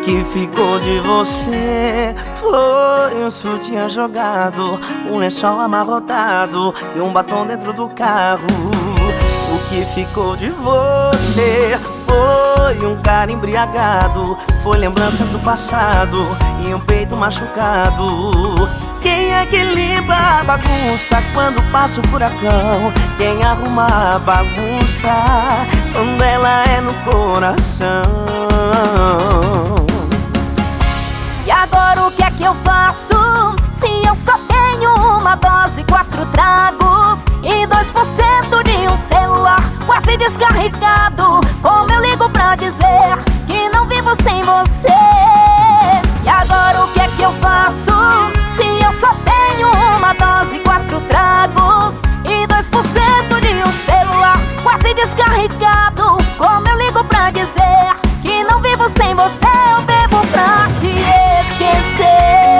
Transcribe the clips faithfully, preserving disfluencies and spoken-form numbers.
que ficou de você foi um sutiã jogado, um lençol amarrotado e um batom dentro do carro. O que ficou de você foi um cara embriagado, foi lembranças do passado e um peito machucado. Quem é que limpa a bagunça quando passa o furacão? Quem arruma a bagunça quando ela é no coração? E agora o que é que eu faço? Se eu só tenho uma dose, quatro tragos e dois por cento de um celular quase descarregado. Como eu ligo pra dizer que não vivo sem você? E agora o que é que eu faço? Se eu só tenho uma dose, quatro tragos e dois por cento de um celular quase descarregado. Como eu ligo pra dizer que não vivo sem você? Eu bebo pra te esquecer.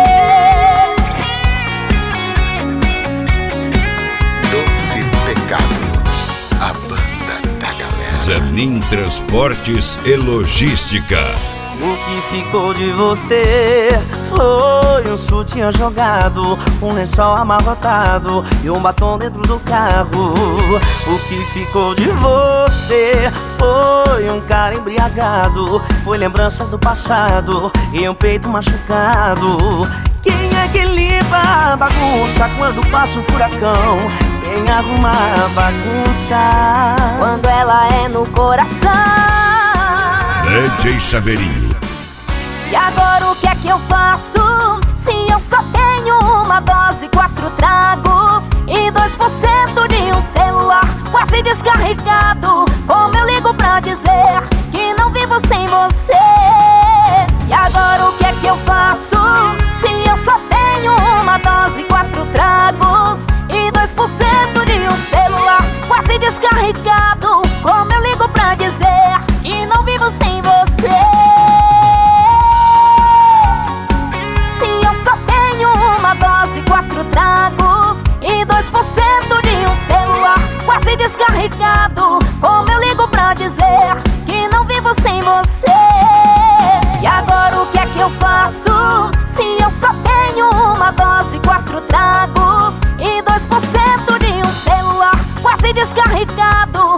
Doce Pecado, a banda da galera. Zanin Transportes e Logística. O que ficou de você foi um sutiã jogado, um lençol amarrotado e um batom dentro do carro. O que ficou de você foi um cara embriagado, foi lembranças do passado e um peito machucado. Quem é que limpa a bagunça quando passa um furacão? Quem arruma a bagunça quando ela é no coração? D J Chaveirinho. E agora o que é que eu faço? Se eu só tenho uma dose, quatro tragos e dois por cento de um celular quase descarregado. Como eu ligo pra dizer que não vivo sem você? E agora o que é que eu faço? Se eu só tenho uma dose, quatro tragos e dois por cento de um celular quase descarregado. Como eu ligo pra dizer que não vivo sem você? Quatro tragos e dois por cento de um celular quase descarregado. Como eu ligo pra dizer que não vivo sem você? E agora o que é que eu faço? Se eu só tenho uma dose, quatro tragos e dois por cento de um celular quase descarregado.